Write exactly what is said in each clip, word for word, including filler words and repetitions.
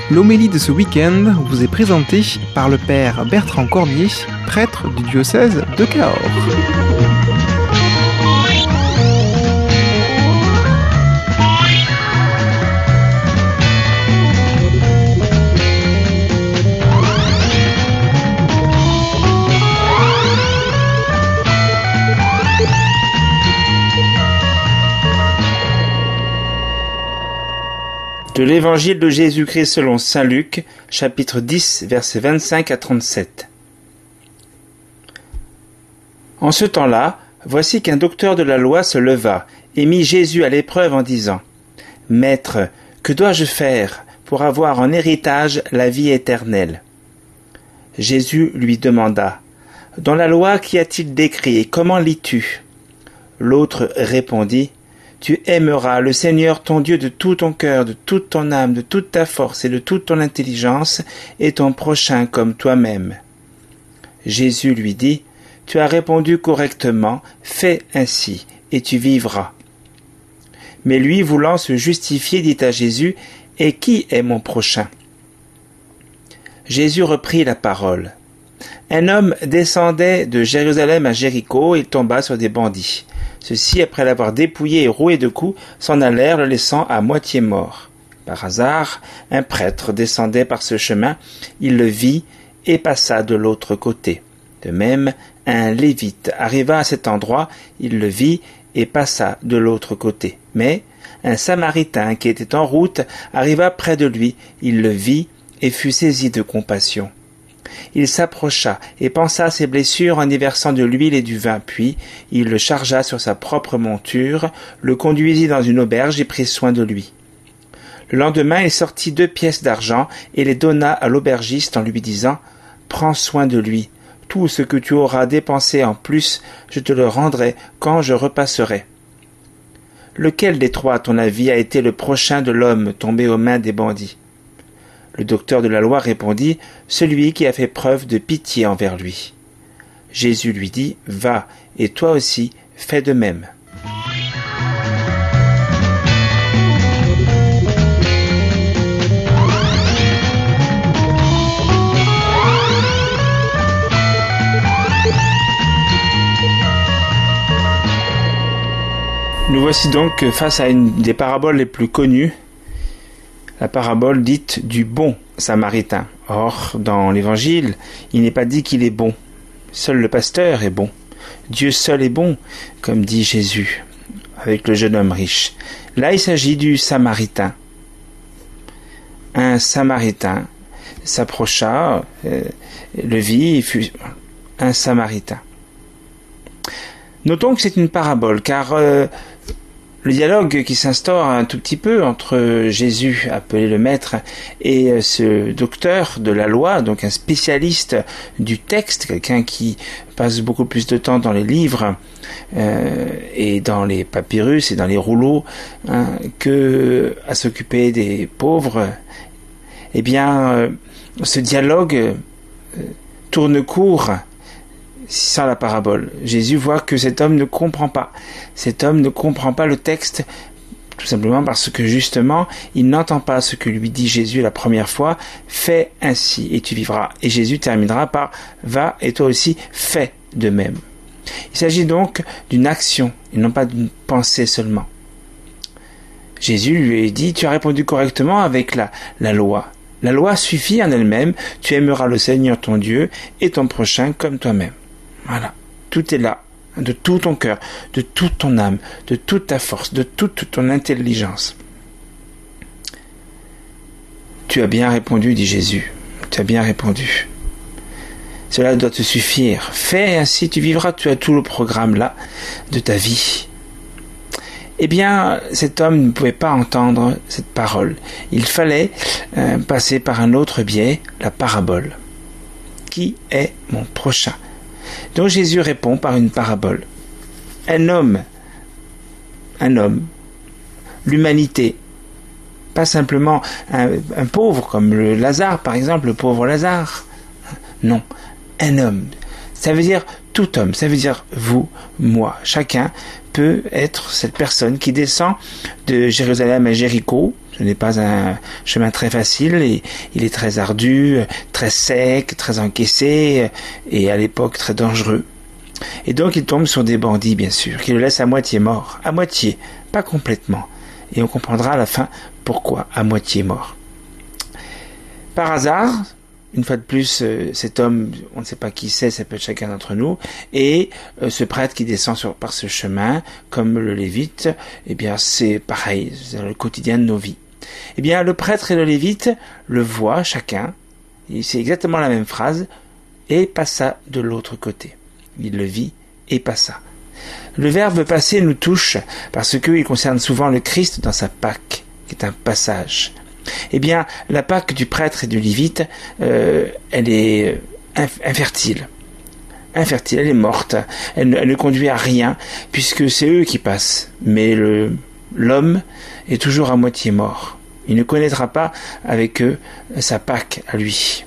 L'homélie de ce week-end vous est présentée par le père Bertrand Cormier, prêtre du diocèse de Cahors. De l'Évangile de Jésus-Christ selon saint Luc, chapitre dix, versets vingt-cinq à trente-sept. En ce temps-là, voici qu'un docteur de la loi se leva et mit Jésus à l'épreuve en disant : « Maître, que dois-je faire pour avoir en héritage la vie éternelle ?» Jésus lui demanda : « Dans la loi, qu'y a-t-il d'écrit et comment lis-tu » L'autre répondit : Tu aimeras le Seigneur ton Dieu de tout ton cœur, de toute ton âme, de toute ta force et de toute ton intelligence, et ton prochain comme toi-même. Jésus lui dit : Tu as répondu correctement, fais ainsi, et tu vivras. Mais lui, voulant se justifier, dit à Jésus : Et qui est mon prochain ? Jésus reprit la parole. Un homme descendait de Jérusalem à Jéricho et tomba sur des bandits. Ceux-ci, après l'avoir dépouillé et roué de coups, s'en allèrent, le laissant à moitié mort. Par hasard, un prêtre descendait par ce chemin, il le vit et passa de l'autre côté. De même, un lévite arriva à cet endroit, il le vit et passa de l'autre côté. Mais un samaritain qui était en route arriva près de lui, il le vit et fut saisi de compassion. Il s'approcha et pansa ses blessures en y versant de l'huile et du vin, puis il le chargea sur sa propre monture, le conduisit dans une auberge et prit soin de lui. Le lendemain, il sortit deux pièces d'argent et les donna à l'aubergiste en lui disant : « Prends soin de lui, tout ce que tu auras dépensé en plus, je te le rendrai quand je repasserai. » Lequel des trois, à ton avis, a été le prochain de l'homme tombé aux mains des bandits ? Le docteur de la loi répondit : « Celui qui a fait preuve de pitié envers lui. » Jésus lui dit : « Va, et toi aussi, fais de même. » Nous voici donc face à une des paraboles les plus connues, la parabole dite du bon samaritain. Or, dans l'Évangile, il n'est pas dit qu'il est bon. Seul le pasteur est bon. Dieu seul est bon, comme dit Jésus, avec le jeune homme riche. Là, il s'agit du samaritain. Un samaritain s'approcha, euh, le vit, et fut un samaritain. Notons que c'est une parabole, car euh, le dialogue qui s'instaure un tout petit peu entre Jésus, appelé le maître, et ce docteur de la loi, donc un spécialiste du texte, quelqu'un qui passe beaucoup plus de temps dans les livres euh, et dans les papyrus et dans les rouleaux hein, que à s'occuper des pauvres, eh bien, euh, ce dialogue euh, tourne court sans la parabole. Jésus voit que cet homme ne comprend pas. Cet homme ne comprend pas le texte, tout simplement parce que justement, il n'entend pas ce que lui dit Jésus la première fois. Fais ainsi et tu vivras. Et Jésus terminera par va et toi aussi fais de même. Il s'agit donc d'une action et non pas d'une pensée seulement. Jésus lui dit, tu as répondu correctement avec la, la loi. La loi suffit en elle-même. Tu aimeras le Seigneur ton Dieu et ton prochain comme toi-même. Voilà, tout est là, de tout ton cœur, de toute ton âme, de toute ta force, de toute ton intelligence. Tu as bien répondu, dit Jésus, tu as bien répondu. Cela doit te suffire. Fais ainsi, tu vivras, tu as tout le programme là de ta vie. Eh bien, cet homme ne pouvait pas entendre cette parole. Il fallait euh, passer par un autre biais, la parabole. Qui est mon prochain ? Donc Jésus répond par une parabole. Un homme, un homme, l'humanité, pas simplement un, un pauvre comme le Lazare par exemple, le pauvre Lazare. Non, un homme. Ça veut dire tout homme, ça veut dire vous, moi. Chacun peut être cette personne qui descend de Jérusalem à Jéricho Ce n'est pas un chemin très facile, et il est très ardu, très sec, très encaissé, et à l'époque très dangereux. Et donc il tombe sur des bandits, bien sûr, qui le laissent à moitié mort. À moitié, pas complètement. Et on comprendra à la fin pourquoi à moitié mort. Par hasard, une fois de plus, euh, cet homme, on ne sait pas qui c'est, ça peut être chacun d'entre nous, et euh, ce prêtre qui descend sur, par ce chemin, comme le lévite, eh bien c'est pareil, c'est le quotidien de nos vies. Eh bien le prêtre et le lévite le voient chacun, et c'est exactement la même phrase, et passa de l'autre côté. Il le vit et passa. Le verbe passer nous touche parce qu'il concerne souvent le Christ dans sa Pâque, qui est un passage. Eh bien, la Pâque du prêtre et du lévite, euh, elle est inf- infertile. Infertile, elle est morte. Elle, elle ne conduit à rien, puisque c'est eux qui passent. Mais le, l'homme est toujours à moitié mort. Il ne connaîtra pas avec eux sa Pâque à lui.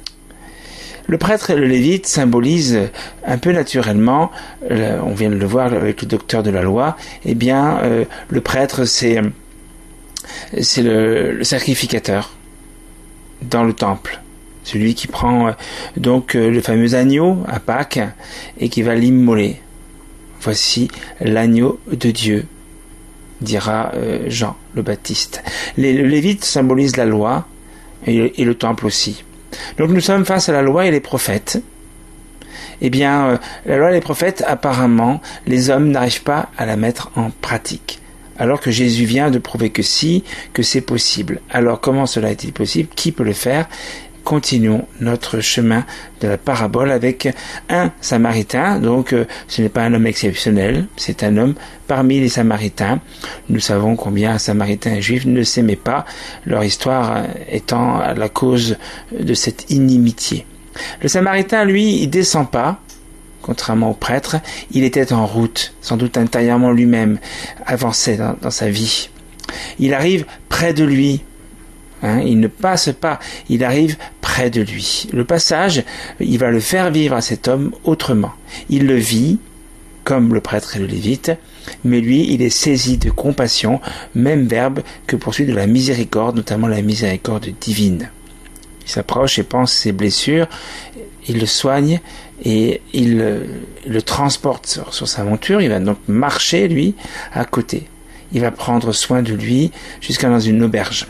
Le prêtre et le lévite symbolisent un peu naturellement, euh, on vient de le voir avec le docteur de la loi, eh bien, euh, le prêtre, c'est... c'est le, le sacrificateur dans le temple, celui qui prend euh, donc euh, le fameux agneau à Pâques et qui va l'immoler. Voici l'agneau de Dieu, dira euh, Jean le Baptiste. Les, le lévite symbolise la loi et, et le temple aussi. Donc nous sommes face à la loi et les prophètes. Eh bien, euh, la loi et les prophètes, apparemment, les hommes n'arrivent pas à la mettre en pratique. Alors que Jésus vient de prouver que si, que c'est possible. Alors comment cela est-il possible? Qui peut le faire? Continuons notre chemin de la parabole avec un Samaritain. Donc euh, ce n'est pas un homme exceptionnel, c'est un homme parmi les Samaritains. Nous savons combien un Samaritain et un Juif ne s'aimaient pas, leur histoire étant à la cause de cette inimitié. Le Samaritain, lui, il descend pas. Contrairement au prêtre, il était en route, sans doute intérieurement lui-même, avançait dans, dans sa vie. Il arrive près de lui, hein, il ne passe pas, il arrive près de lui. Le passage, il va le faire vivre à cet homme autrement. Il le vit, comme le prêtre et le lévite, mais lui, il est saisi de compassion, même verbe que poursuit de la miséricorde, notamment la miséricorde divine. Il s'approche et pense ses blessures, il le soigne, et il le, le transporte sur, sur sa monture. Il va donc marcher, lui, à côté. Il va prendre soin de lui jusqu'à dans une auberge.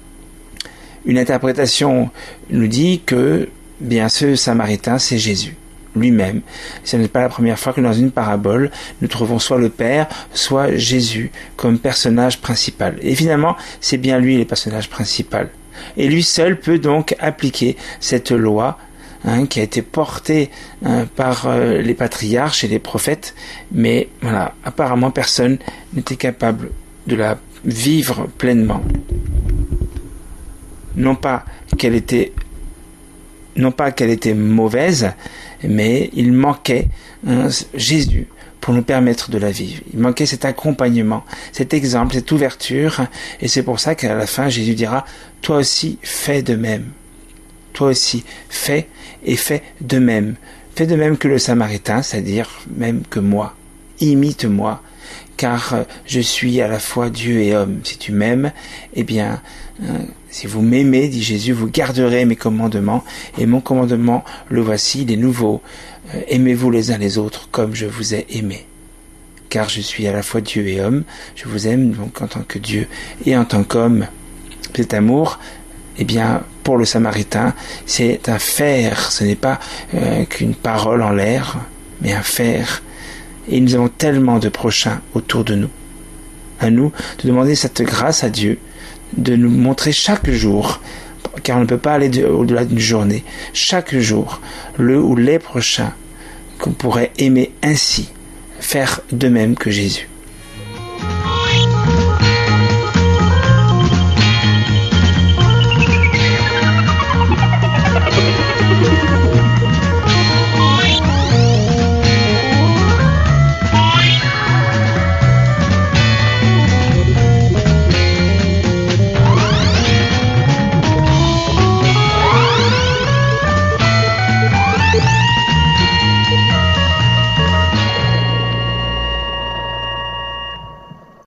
Une interprétation nous dit que, bien, ce Samaritain, c'est Jésus lui-même. Ce n'est pas la première fois que dans une parabole, nous trouvons soit le Père, soit Jésus comme personnage principal. Et finalement, c'est bien lui le personnage principal. Et lui seul peut donc appliquer cette loi Hein, qui a été porté hein, par euh, les patriarches et les prophètes, mais voilà, apparemment personne n'était capable de la vivre pleinement. Non pas qu'elle était, non pas qu'elle était mauvaise, mais il manquait hein, Jésus pour nous permettre de la vivre. Il manquait cet accompagnement, cet exemple, cette ouverture, et c'est pour ça qu'à la fin Jésus dira « Toi aussi, fais de même. Toi aussi, fais et fais de même. Fais de même que le Samaritain, c'est-à-dire même que moi. Imite-moi, car je suis à la fois Dieu et homme. Si tu m'aimes, eh bien, euh, si vous m'aimez, dit Jésus, vous garderez mes commandements, et mon commandement, le voici, il est nouveau. Euh, aimez-vous les uns les autres comme je vous ai aimé. Car je suis à la fois Dieu et homme. Je vous aime donc en tant que Dieu et en tant qu'homme. Cet amour, eh bien, pour le Samaritain, c'est un faire, ce n'est pas euh, qu'une parole en l'air, mais un faire. Et nous avons tellement de prochains autour de nous. À nous de demander cette grâce à Dieu, de nous montrer chaque jour, car on ne peut pas aller de, au-delà d'une journée, chaque jour, le ou les prochains qu'on pourrait aimer ainsi, faire de même que Jésus.